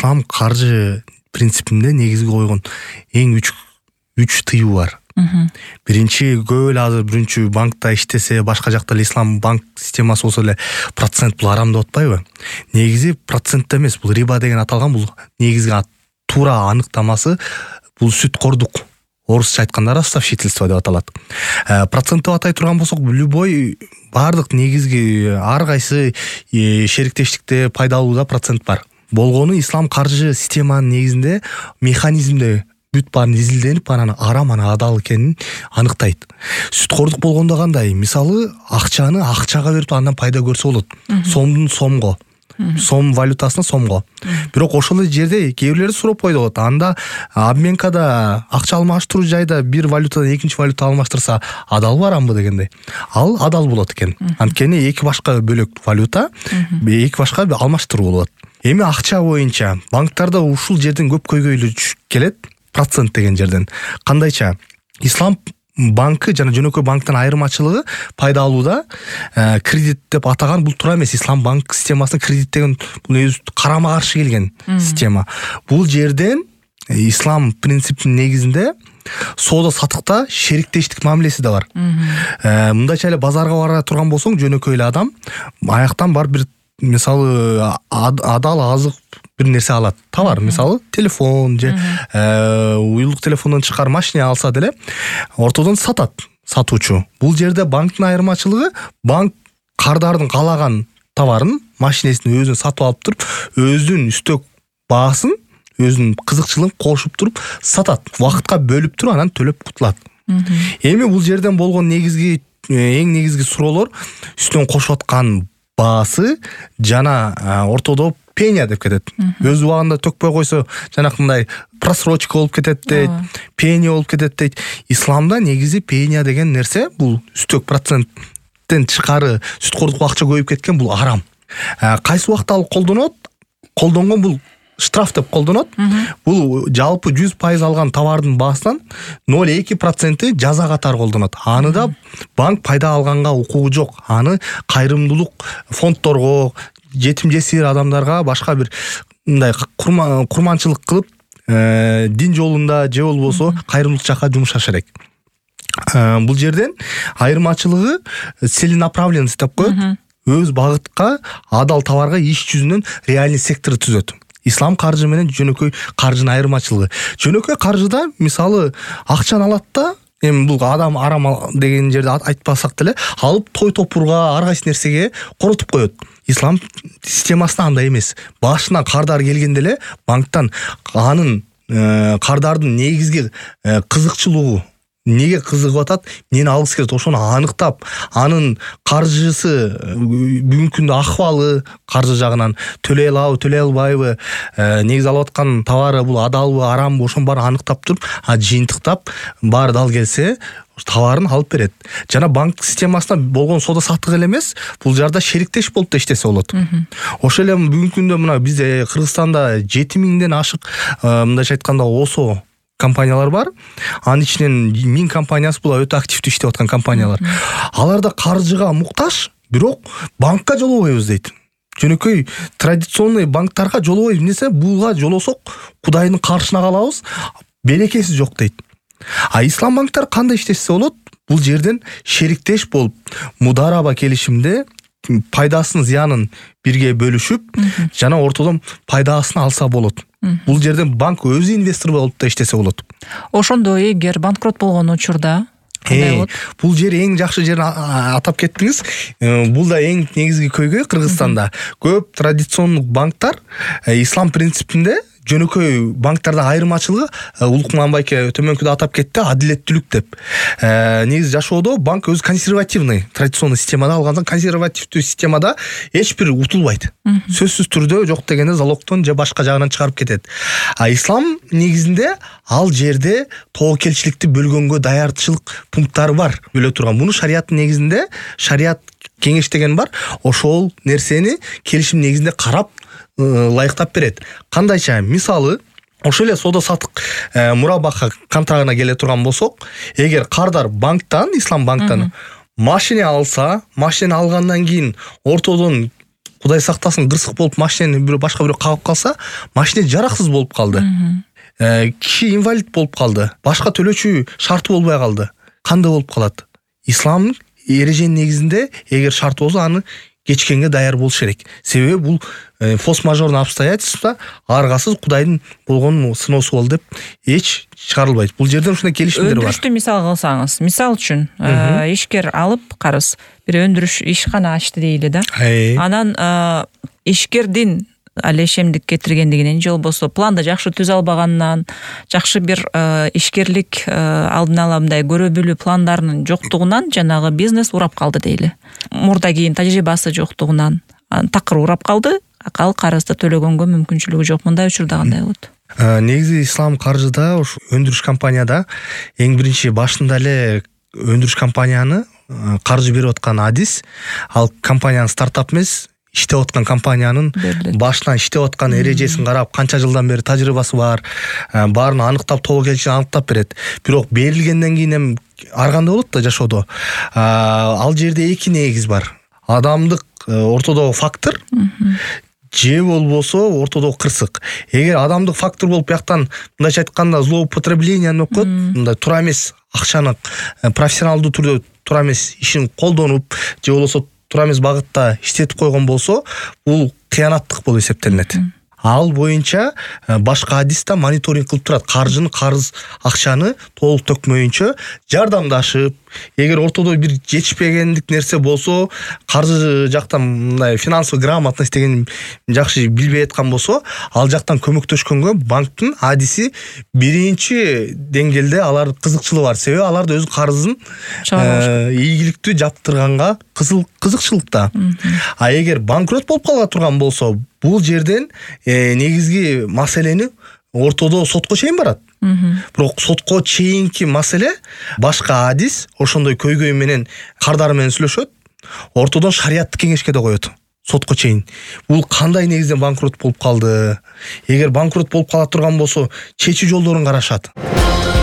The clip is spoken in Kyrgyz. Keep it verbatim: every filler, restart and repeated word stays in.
ислам каржы принципинде негизги койгон эң үч үч тыюу бар. Биринчи, көп эле азыр биринчи банкта иштесе, башка жакта эле ислам банк системасы болсо эле процент бул арам деп атпайбы? Негизи процент эмес, бул риба деген аталган, бул негизги туура аныктамасы бул сүткордук. Орусча айтканда ростовщительство деп аталат. Процент деп атай турган болсок, любой бардык негизги ар кайсы шериктештикте пайдалууда процент бар. Болгону ислам каржы системанын негизинде механизмде бүт баарын изилденип, анан арам, анан адал экенин аныктайт. Сүткордук болгондо кандай? Мисалы, акчаны акчага берип андан пайда көрсө болот. Сомдун сомго. Сом валютасына сомго. Бирок ошол эле жерде кээ бирлери сурап койду болот. Анда обменкада акча алмаштыруу жайда бир валютадан экинчи валюта алмаштырса адалбы, арамбы дегендей. Ал адал болот экен. Анткени эки башка бөлөк валюта, эки башка алмаштыруу болот. Эми акча боюнча банктарда ушул жерден көп көйгөйлөр келет. Процент деген жерден. Кандайча? Ислам банкы жана жөнөкөй банктын айырмачылыгы пайда алууда кредит деп атаган бул туура эмес. Ислам банк системасына кредит деген бул өзү карама каршы келген система. Бул жерден ислам принципинин негизинде соода сатыкта шериктештик мамилеси да бар. Мындайча эле базарга бара турган болсоң, жөнөкөй эле адам аяктан барып бир мисалы адал азык бир нерсе алат. Товар, мисалы, телефон же уюлдук телефондон чыккар машина алса деле ортодон сатат сатуучу. Бул жерде банктын айырмачылыгы, банк кардардын каалаган товарын, машинесин өзүн сатып алып туруп, өзүнүн үстөк баасын, өзүнүн кызыкчылыгын кошуп туруп сатат. Вакытка бөлүп туруп анан төлөп кутулат. Эми бул жерден болгон негизги эң негизги суроолор үстөн кошуп аткан баасы жана ортодо пеня деп кетет. Өз убагында төкпөй койсо жанакындай просрочка болуп кетет дейт, пеня болуп кетет дейт. Исламда негизи пеня деген нерсе, бул үстөк проценттен тышкары сүткордук акча көбөйүп кеткен, бул арам. Кайсы убакта ал колдонот? Колдонгон бул штраф деп колдонот. Бул жалпы жүз пайыз алган товардын баасынан ноль эки проценти жаза катары колдонот. Аны да банк пайда алганга укугу жок. Аны кайрымдуулук фондторго, жетим жесир адамдарга, башка бир мындай курманчылык кылып, дин жолунда же болбосо кайрымдуулук жакка жумшаш керек. Бул жерден айырмачылыгы целенаправленность деп коет. Өз багытка, адал товарга иш жүзүнөн реальный сектор түзөт. Ислам каржы менен жөнөкөй каржынын айырмачылыгы. Жөнөкөй каржыда мисалы акчаны алат да, эми бул адам арам деген жерде айтпасак деле, алып той топурга, ар кайсы нерсеге коротуп коет. Ислам системасында андай эмес. Башынан кардар келгенде эле банктан анын кардардын негизги кызыкчылыгы, неге кызыгып атат, эмнени алгысы келет, ошону аныктап, анын каржысы, бүгүнкү күндө акыбалы каржы жагынан төлөй алабы, төлөй албайбы, негизи алып аткан товары бул адалбы, арамбы, ошонун баарын аныктап туруп, жыйынтыктап, баары дал келсе, товарын алып берет. Жана банк системасында болгон соода саттык эле эмес, бул жарда шериктеш болуп да иштесе болот. Ошол эле бүгүнкү күндө мына бизде Кыргызстанда жети миңден ашык, мындайча айтканда, осо компаниялар бар. Анын ичинен миң компаниясы бул өтө активдүү иштеп аткан компаниялар. Аларда каржыга муктаж, бирок банкка жолобойбуз дейт. Жөнөкөй традиционный банктарга жолобойбуз. Эмнесе буга жолосок Кудайдын каршына калабыз, берекеси жок дейт. А ислам банктар кандай иштешсе болот? Бул жерден шериктеш болуп, мудараба келишимде пайдасын, зыянын бирге бөлүшүп, жана ортодон пайдасын алса болот. Бул жерден банк өзү инвестор болуп да иштесе болот. Ошондо эгер банкрот болгон учурда кандай болот? Бул жер эң жакшы жерин атап кеттиңиз. Бул да эң негизги көйгөй Кыргызстанда. Көп традициондук банктар ислам принципинде жөнөкөй банктарда айырмачылыгы Улукман байке төмөнкүдө атап кетти, адилеттүүлүк деп. Негизи жашоодо банк өзү консервативный, традиционный системада алганда, консервативдүү системада эч бир утулбайт. Сөзсүз түрдө жок дегенде залогтон же башка жагынан чыгарып кетет. А ислам негизинде ал жерде тоокелчиликти бөлгөнгө даярчылык пункттары бар, бөлө турган. Муну шарияттын негизинде, шарият кеңеш деген бар. Ошол нерсени келишим негизинде карап лайыктап берет. Кандайча? Мисалы, ошол эле соода саттык мурабаха контрагына келе турган болсок, эгер кардар банктан, ислам банктан машина алса, машина алгандан кийин ортодон Кудай сактасын, кырсык болуп машинени бирөө башка бирөө кагып калса, машина жараксыз болуп калды. Киши инвалид болуп калды. Башка төлөөчү шарты болбой калды. Кандай болуп калат? Исламдын эреженин негизинде эгер шарт болсо аны кечкенге даяр болуш керек. Себеби бул форс-мажорный обстоятельства аргасыз Кудайдын болгон сыноосу болду деп эч чыгарылбайт. Бул жерде ушундай келишимдер бар. Өндүрүштү мисал кылсаңыз, мисал үчүн ишкер алып карыз, бир өндүрүш ишкана ачты дейли да. Анан ишкердин ал ишемдик кетиргендигинен же болбосо планда жакшы түзө албаганынан, жакшы бир ишкерлик алдын ала мындай көрө билүү пландарынын жоктугунан жанагы бизнес урап калды дейли. Мурда кийин тажрыйбасы жоктугунан такыр урап калды, акал карызды төлөгөнгө мүмкүнчүлүгү жок. Мындай учурда кандай болот? Негизи ислам каржыда ушу өндүрүш компанияда эң биринчи башында эле өндүрүш компанияны каржы берип аткан адис, ал компаниянын стартап эмес, иштеп аткан компаниянын башынан иштеп аткан эрежесин карап, канча жылдан бери тажрыйбасы бар, баарын аныктап, тобо келишин аныктап берет. Бирок берилгенден кийин эми ар кандай болот да жашоодо. Ал жерде эки негиз бар. Адамдык ортодогу фактор же болбосо ортодогу кырсык. Эгер адамдык фактор болуп бияктан мындайча айтканда злоупотребление окуп, мындай туура эмес акчаны профессионалдуу түрдө туура эмес ишин колдонуп же болбосо туура эмес багытта иштетип койгон болсо, бул кыянаттык болуп эсептелинет. Ал боюнча башка адиста мониторинг кылып турат. Каржыны, карыз акчаны толук төкмөйүнчө жардамдашып, эгер ортодо бир жетишпегендик нерсе болсо, каржы жактан мындай финансовый грамотность деген жакшы билбей аткан болсо, ал жактан көмөктөшкөнгө банктын адиси биринчи деңгээлде алар кызыкчылыгы бар. Себеби алар да өз карызын ийгиликтүү жаптырганга кызыкчылыкта. А эгер банкрот болуп кала турган болсо, бул жерден негизги маселени ортодо сотко чейин барат. Бирок сотко чейинки маселе башка адис ошондой көйгөй менен кардары менен сүйлөшөт. Ортодон шариаттык кеңешке да коет. Сотко чейин. Бул кандай негизден банкрот болуп калды? Эгер банкрот болуп кала турган болсо, чечүү жолдорун карашат.